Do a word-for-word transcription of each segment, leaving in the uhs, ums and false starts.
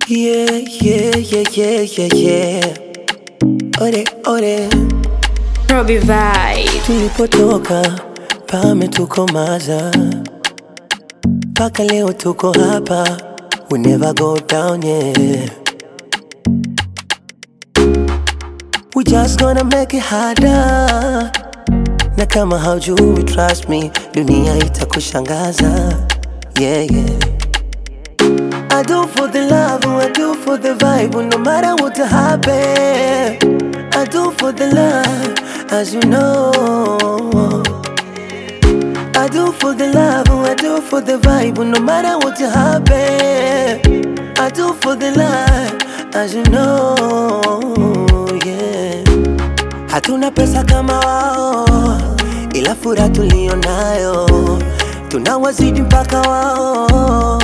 Yeah, yeah, yeah, yeah, yeah, yeah. Ore, ore. Robbie Vibe. Tulipotoka pametukomaza, paka leo tuko hapa. We never go down, yeah. We just gonna make it harder. Na kama haujui, trust me, dunia itakushangaza. Yeah, yeah. I do for the love, I do for the vibe, no matter what happen. I do for the love, as you know. I do for the love, I do for the vibe, no matter what happen. I do for the love, as you know, yeah. Hatuna pesa kama wao, ila furaha tulio nayo tunawazidi mpaka wao.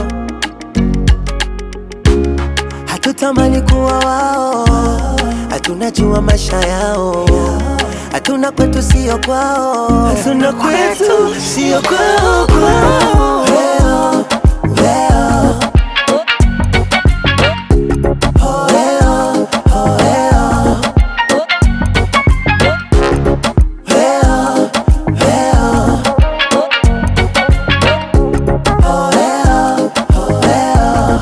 Hatutamani kuwa wao, hatunajua maisha yao. Hatuna kwetu sio kwao, hatuna kwetu sio kwao, kwao. Weo, weo. Oh, weo, oh, weo. Weo, weo. Oh, weo, oh, weo.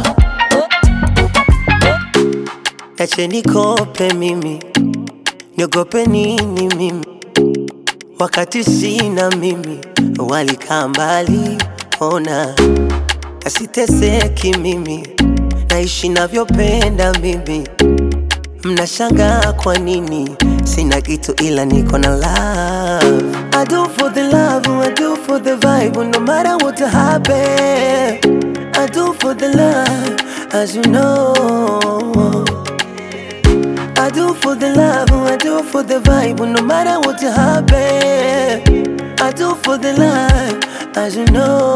Ache nikope mimi, niogope nini mimi, wakati sina mimi. Walikaa mbali, ona asiteseki mimi, naishi navyopenda mimi. Mnashangaa kwa nini sina kitu ila niko na love. I do for the love, I do for the vibe, no matter what happen. I do for the love, as you know. I do for the love, I do for the vibe, no matter what happen. I do for the love, as you know,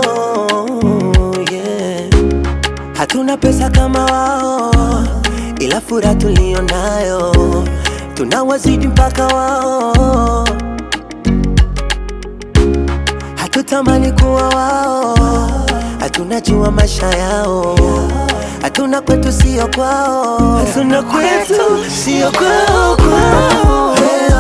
yeah. Hatuna pesa kama wao, ila furaha tulio nayo tunawazidi mpaka wao. Hatutamani kuwa wao, hatunajua maisha yao. Hatuna kwetu sio kwao, hatuna kwetu sio kwao, kwao.